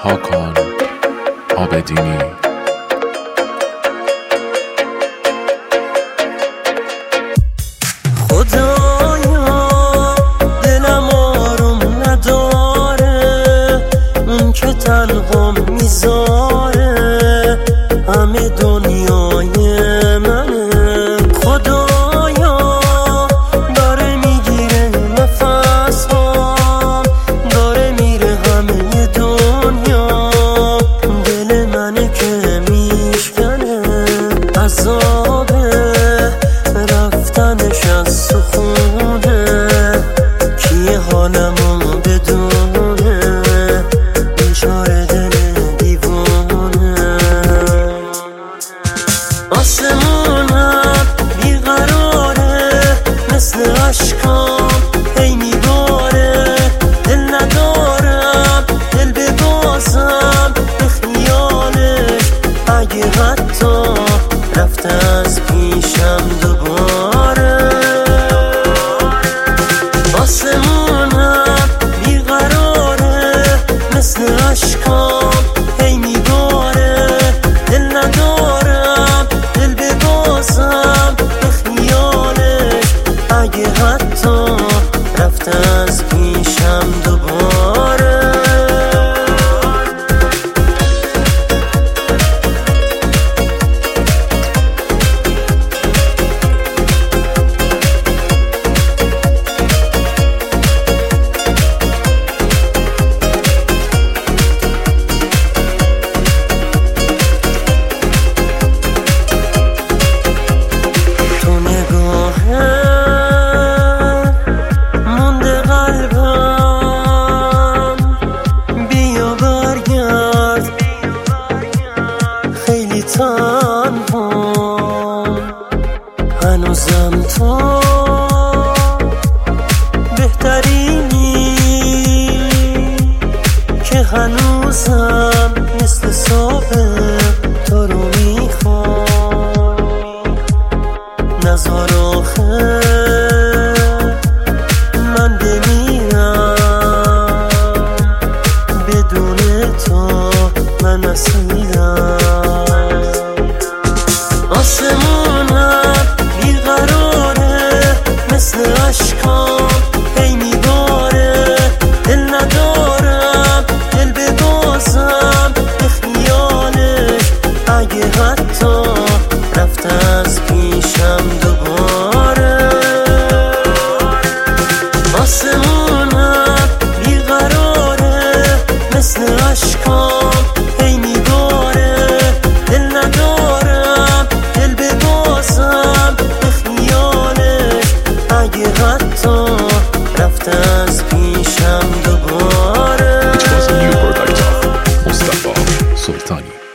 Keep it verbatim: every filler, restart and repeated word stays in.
هاکان عابدینی. خدایا دلم آروم نداره، اون که تنها میذاره همه دنیای منه. خدایا داره میگیره نفس هام، داره میره همه دنیا، دل منه که میشکنه عذابه رفتنش از سخونه. کیه حالمو بدونه بیچاره دل دیوونه. آسمونم بیقراره مثل عشقام هی میباره، دل ندارم دل ببازم به خیالش، اگه حتی رفته از پیشم دوباره. آسمونم بیقراره مثل عشقام هی میباره، دل ندارم دل ببازم به خیالش، اگه حتی رفته از پیشم دوباره. هنوزم تو بهترینی که هنوزم مثل سابق تو رو میخوام. نزار آخه من بمیرم، بدون تو من اسیرم. آسمونم بیقراره مثل عشقام هی میباره، دل ندارم دل ببازم به خیالش، اگه حتی رفته از پیشم دوباره. آسمونم بیقراره مثل عشقام هی میباره، دل ندارم دل ببازم به خیالش، اگه حتی رفته از پیشم دوباره. It was a new product of Mustafa Sultani.